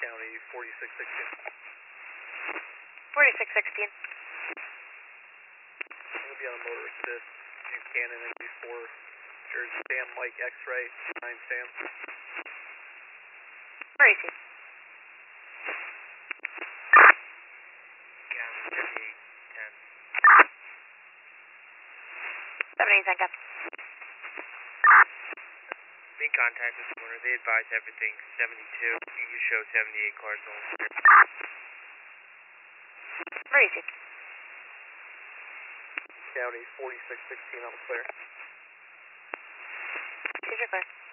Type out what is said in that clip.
County 4616. 4616. I'm going to be on a motor assist. Buchanan NG4. There's Sam Mike X-ray. 9 Sam. Where is he? Yeah, 7810. 7810, Captain. Made contact with the owner. They advise everything 72. You can show 78 cars on there. Where is he? County 4616, I'm clear. You're clear.